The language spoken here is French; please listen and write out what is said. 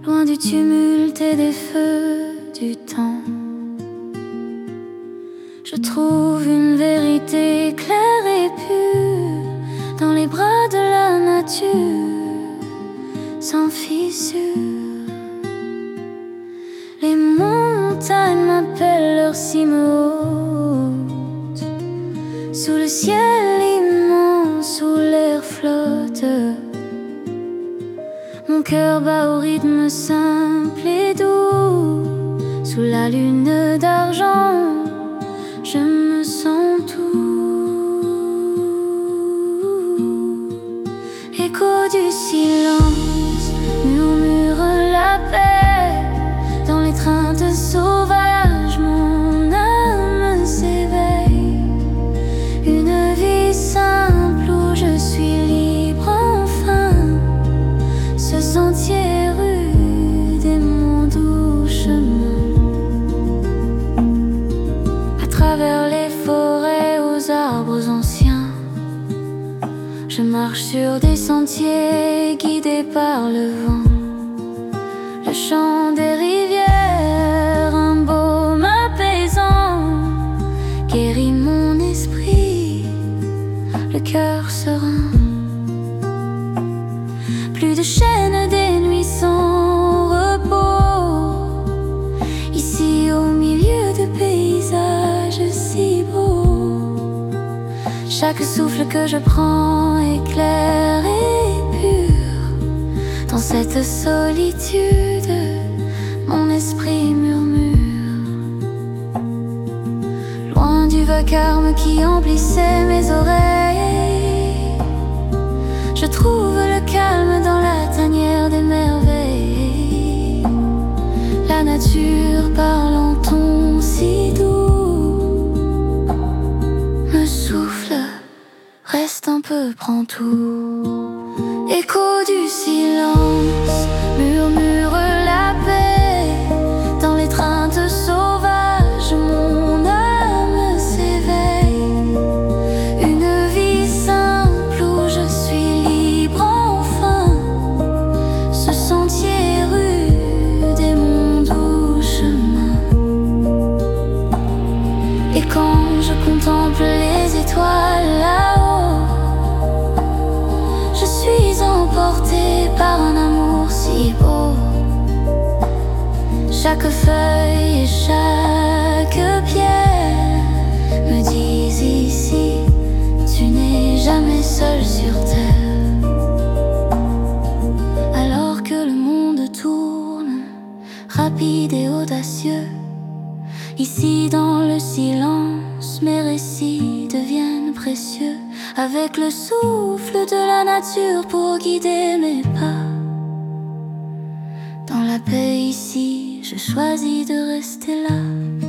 loin du tumulte et des feux du temps. Je trouve une vérité claire et pure dans les bras de la nature, sans fissure. Les montagnes m'appellent leur cime haute, sous le ciel immense où l'air flotte. Mon cœur bat au rythme simple et doux, sous la lune d'argent, je me sens tout. Écho du silence, murmure la paix. Dans l'étreinte sauvage, mon âme s'éveille. Une vie simple où je suis libre enfin. Ce sentier rude est mon doux chemin. À travers les forêts aux arbres anciens, je marche sur des sentiers guidés par le vent. Le chant des rivières, un baume apaisant, guérit mon esprit, le cœur serein. Plus de chaînes, des nuits sans repos, ici au milieu de paysages si beaux. Chaque souffle que je prends est clair et pur. Dans cette solitude, mon esprit murmure. Loin du vacarme qui emplissait mes oreilles, je trouve le calme dans la tanière des merveilles. La nature parle en ton si doux, me souffle, reste un peu, prends tout. Écho du silence, murmure la paix. Dans l'étreinte sauvage, mon âme s'éveille. Une vie simple où je suis libre enfin. Ce sentier rude est mon doux chemin. Et quand je contemple les étoiles là-haut, je suis emportée par un amour si beau. Chaque feuille et chaque pierre me disent ici, tu n'es jamais seul sur terre. Alors que le monde tourne, rapide et audacieux, ici dans le silence, mes récits deviennent précieux. Avec le souffle de la nature pour guider mes pas. Dans la paix ici, je choisis de rester là.